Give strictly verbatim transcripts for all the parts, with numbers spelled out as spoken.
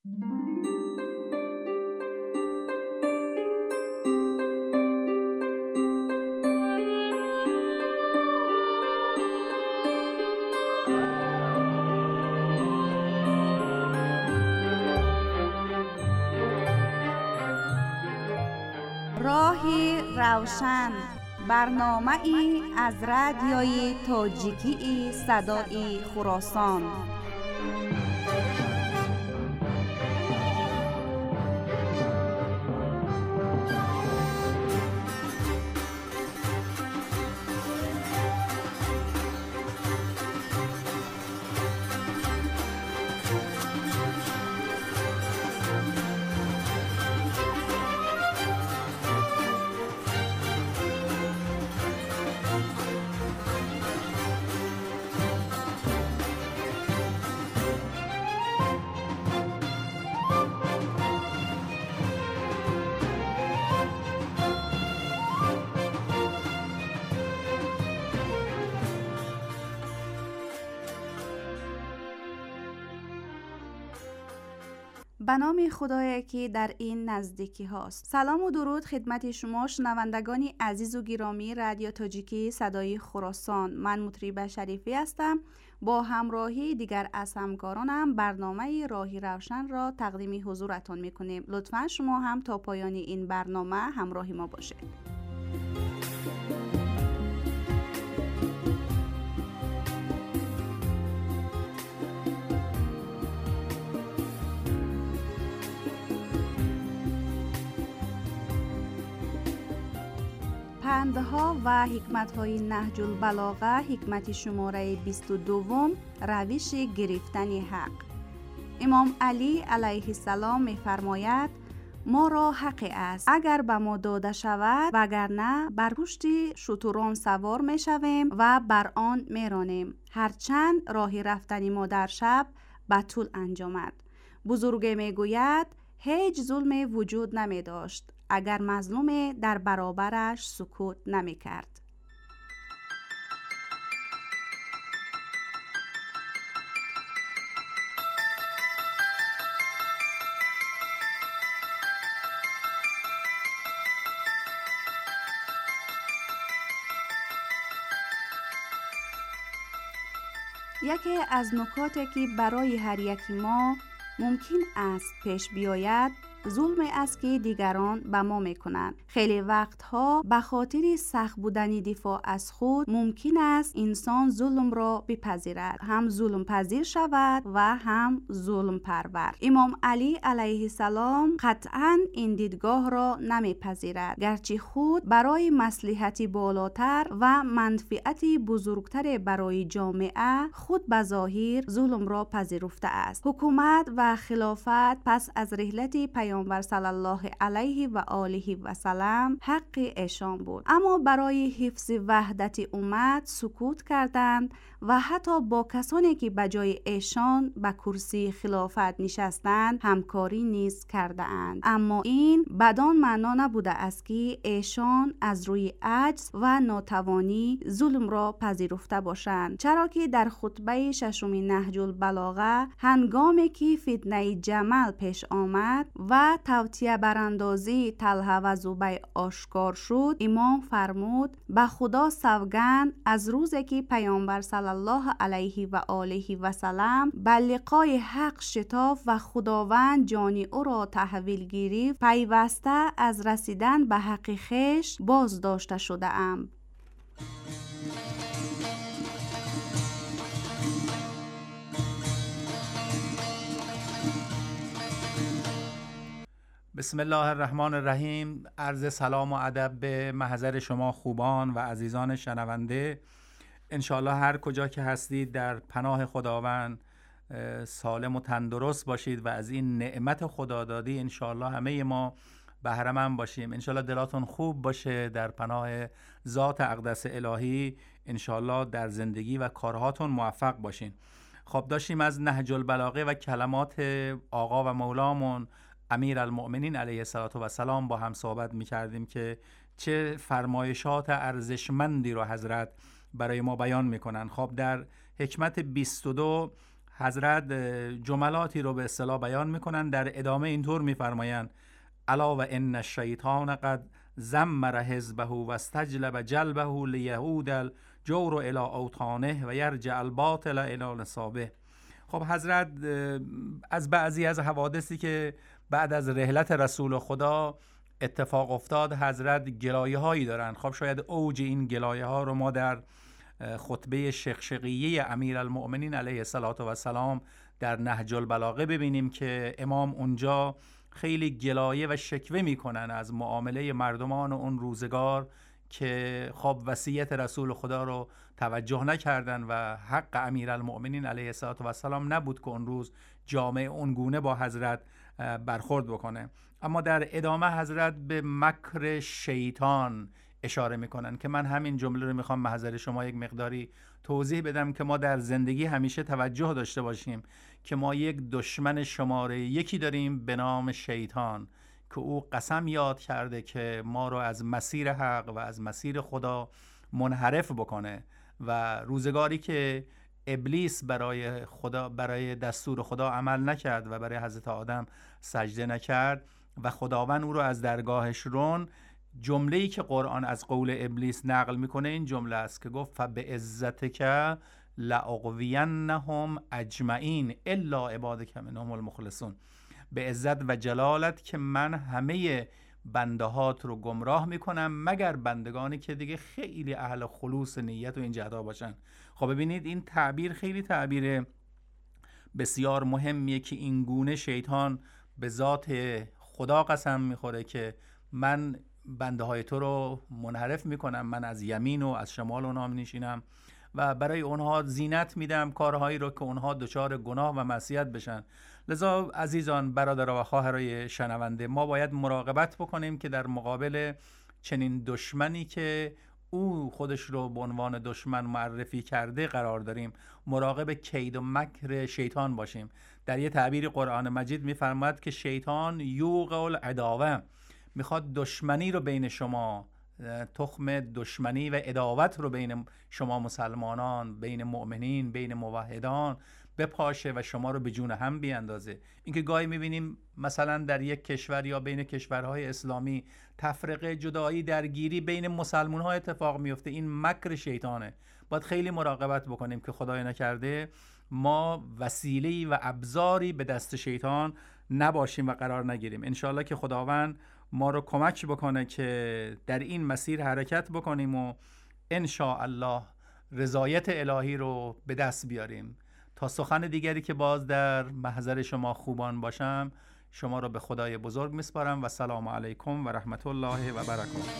راهی روشن، برنامه ای از رادیوی تاجیکی صدای خراسان. به نام خدایی که در این نزدیکی هاست. سلام و درود خدمت شما شنوندگان عزیز و گرامی رادیو تاجیکی صدای خراسان. من مطریبه شریفی هستم. با همراهی دیگر از همکارانم برنامه راهی روشن را تقدیم حضورتان میکنیم. لطفا شما هم تا پایان این برنامه همراه ما باشید. پندها و حکمت‌های نهج البلاغه، حکمت شماره بیست و دو، روش گرفتن حق. امام علی علیه السلام می‌فرماید ما را حق است اگر به ما داده شود، وگرنه بر پشت شتران سوار می‌شویم و بر آن می‌رانیم، هرچند راهی رفتن ما در شب به طول انجامد. بزرگ میگوید هیچ ظلم وجود نمی داشت اگر مظلوم در برابرش سکوت نمی کرد. یکی از نکاتی که برای هر یکی ما ممکن است پیش بیاید ظلم است که دیگران به ما میکنند. خیلی وقتها به خاطر سخت بودن دفاع از خود ممکن است انسان ظلم را بپذیرد، هم ظلم پذیر شود و هم ظلم پرور. امام علی علیه السلام قطعاً این دیدگاه را نمیپذیرد، گرچه خود برای مصلحت بالاتر و منفعت بزرگتر برای جامعه خود به ظاهر ظلم را پذیرفته است. حکومت و خلافت پس از رحلت پیامبر صلی الله علیه و آله و سلام حق ایشان بود، اما برای حفظ وحدت امت سکوت کردند و حتی با کسانی که به جای ایشان به کرسی خلافت نشستند همکاری نیز کرده اند. اما این بدان معنا نبوده است که ایشان از روی عجز و ناتوانی ظلم را پذیرفته باشند، چرا که در خطبه ششم نهج البلاغه هنگامی که فتنه جمل پیش آمد و توطیه براندازی طلحه و زبیر آشکار شد، امام فرمود به خدا سوگند از روزی که پیامبر صلی الله علیه و آله و سلام به لقای حق شتافت و خداوند جان او را تحویل گرفت، پیوسته از رسیدن به حق خویش باز داشته شده ام. بسم الله الرحمن الرحیم. عرض سلام و ادب به محضر شما خوبان و عزیزان شنونده. انشاءالله هر کجا که هستید در پناه خداوند سالم و تندرست باشید و از این نعمت خدادادی انشاءالله همه ما بهره مند باشیم. انشاءالله دلاتون خوب باشه، در پناه ذات اقدس الهی انشاءالله در زندگی و کارهاتون موفق باشین. خب داشتیم از نهج البلاغه و کلمات آقا و مولامون امیر المؤمنین علیه السلام با هم صحبت می کردیم که چه فرمایشات ارزشمندی رو حضرت برای ما بیان می کنن. خب در حکمت بیست و دو حضرت جملاتی رو به اصطلاح بیان میکنن، در ادامه اینطور میفرمایند: الا و ان الشیطان قد زمر حزبه و استجلب جلبه لیهود الجور الی اوطانه و یرجع الباطل الی نصابه. خب حضرت از بعضی از حوادثی که بعد از رحلت رسول خدا اتفاق افتاد حضرت گلایه هایی دارن. خب شاید اوج این گلایه ها رو ما در خطبه شقشقیه امیرالمؤمنین علیه الصلاة و السلام در نهج البلاغه ببینیم که امام اونجا خیلی گلایه و شکوه میکنن از معامله مردمان اون روزگار که خب وصیت رسول خدا رو توجه نکردن و حق امیرالمؤمنین علیه الصلاة و السلام نبود که اون روز جامعه اون گونه با حضرت برخورد بکنه. اما در ادامه حضرت به مکر شیطان اشاره میکنن که من همین جمله رو میخوام محضر شما یک مقداری توضیح بدم که ما در زندگی همیشه توجه داشته باشیم که ما یک دشمن شماره یکی داریم به نام شیطان که او قسم یاد کرده که ما رو از مسیر حق و از مسیر خدا منحرف بکنه و روزگاری که ابلیس برای خدا برای دستور خدا عمل نکرد و برای حضرت آدم سجده نکرد و خداوند او رو از درگاهش رون، جمله‌ای که قرآن از قول ابلیس نقل میکنه این جمله است که گفت فبعزتک لاغوینهم اجمعین الا عبادک منهم المخلصون. به عزت و جلالت که من همه بندهات رو گمراه میکنم مگر بندگانی که دیگه خیلی اهل خلوص نیت و این جهدا باشن. خب ببینید این تعبیر خیلی تعبیر بسیار مهمیه که این گونه شیطان به ذات خدا قسم میخوره که من بنده های تو رو منحرف میکنم، من از یمین و از شمال اونها میشینم و برای اونها زینت میدم کارهایی رو که اونها دچار گناه و معصیت بشن. لذا عزیزان، برادران و خواهرای شنونده، ما باید مراقبت بکنیم که در مقابل چنین دشمنی که او خودش رو به عنوان دشمن معرفی کرده قرار داریم، مراقب کید و مکر شیطان باشیم. در یه تعبیر قرآن مجید میفرماید که شیطان یوقع العداوه، میخواد دشمنی رو بین شما، تخم دشمنی و عداوت رو بین شما مسلمانان، بین مؤمنین، بین موحدان بپاشه و شما رو به جون هم بیاندازه. اینکه گاهی میبینیم مثلا در یک کشور یا بین کشورهای اسلامی تفرقه، جدایی، درگیری بین مسلمان ها اتفاق میفته. این مکر شیطانه. باید خیلی مراقبت بکنیم که خدای نکرده ما وسیله‌ای و ابزاری به دست شیطان نباشیم و قرار نگیریم. انشالله که خداوند ما رو کمک بکنه که در این مسیر حرکت بکنیم و انشاءالله رضایت الهی رو به دست بیاریم. تا سخن دیگری که باز در محضر شما خوبان باشم، شما رو به خدای بزرگ میسپارم و سلام علیکم و رحمت الله و برکاته.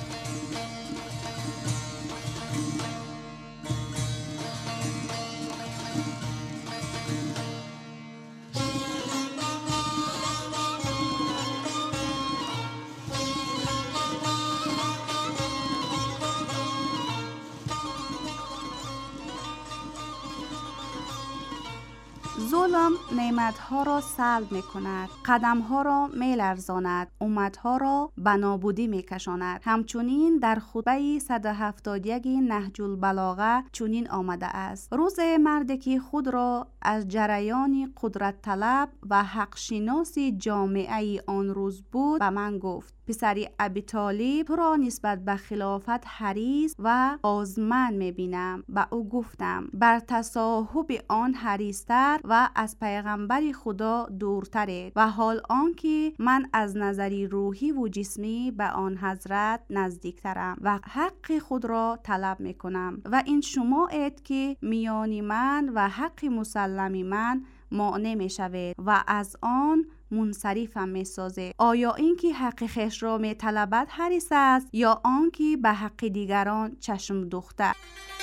ظلم نعمتها را سلب می کند، قدمها را می لرزاند، امتها را به نابودی می کشاند. همچنین در خطبه صد و هفتاد و یک نهج البلاغه چنین آمده است: روز مردی که خود را از جریان قدرت طلب و حق شناسی جامعه آن روز بود به من گفت: پسری ابی طالب، تو را نسبت به خلافت حریص و آزمند می‌بینم. به او گفتم: بر تصاحب آن حریص‌تر و از پیغمبر خدا دورترید و حال آنکه من از نظری روحی و جسمی به آن حضرت نزدیکترم و حق خود را طلب می‌کنم و این شما اید که میان من و حق مسلم من مانع می‌شوید و از آن منصرفم می‌سازید. آیا اینکه حق خویش را می‌طلبد حریص است یا آنکه به حق دیگران چشم دوخته؟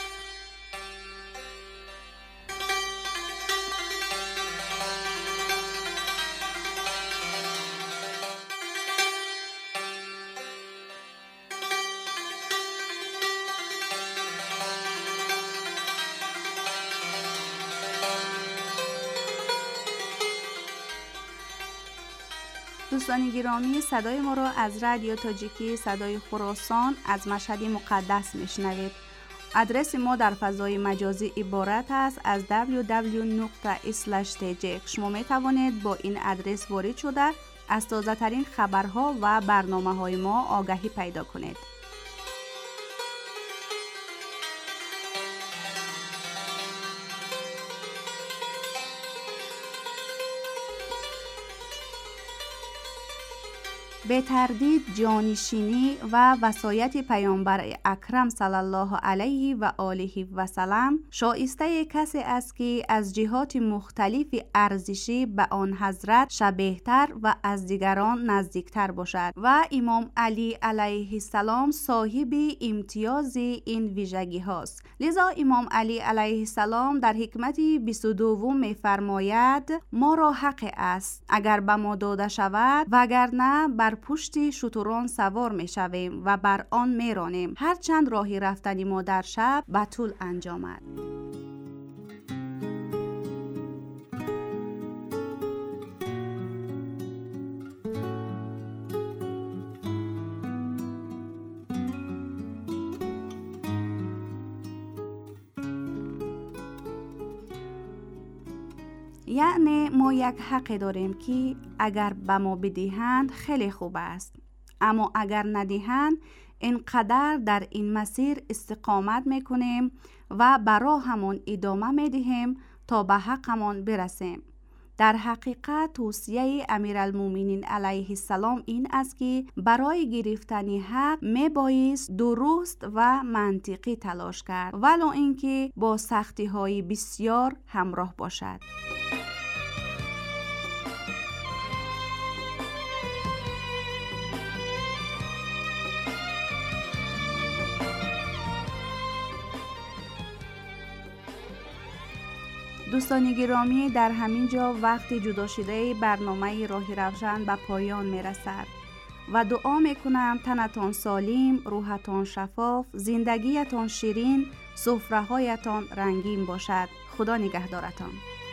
دوستان گرامی، صدای ما را از رادیو تاجیکی صدای خراسان از مشهد مقدس میشنوید. آدرس ما در فضای مجازی عبارت است از دبلیو دبلیو دبلیو نقطه اسلش تجیک. شما می توانید با این آدرس وارد شده از تازه ترین خبرها و برنامه های ما آگاهی پیدا کنید. به تردید جانشینی و وصایت پیامبر اکرم صلی الله علیه و آله و سلم شایسته کسی است که از جهات مختلف ارزشی به آن حضرت شبیه‌تر و از دیگران نزدیکتر باشد و امام علی علیه السلام صاحب امتیاز این ویژگی هاست. لذا امام علی علیه السلام در حکمت بیست و دو می‌فرماید ما را حق است اگر به ما داده شود وگرنه بر پشت شتران سوار می شویم و بر آن می رانیم هرچند راهی رفتنی ما در شب به طول انجامد. یعنی ما یک حق داریم که اگر به ما بدهند خیلی خوب است، اما اگر ندهند اینقدر در این مسیر استقامت میکنیم و برای همون ادامه میدهیم تا به حقمون برسیم. در حقیقت توصیه امیرالمومنین علیه السلام این است که برای گرفتن حق میبایست درست و منطقی تلاش کرد ولو اینکه با سختی های بسیار همراه باشد. دوستان گرامی، در همین جا وقت جدا شده برنامه راه روشن به پایان می رسد و دعا می کنم تنتان سالم، روحتان شفاف، زندگیتان شیرین، سفره هایتان رنگین باشد. خدا نگهدارتان.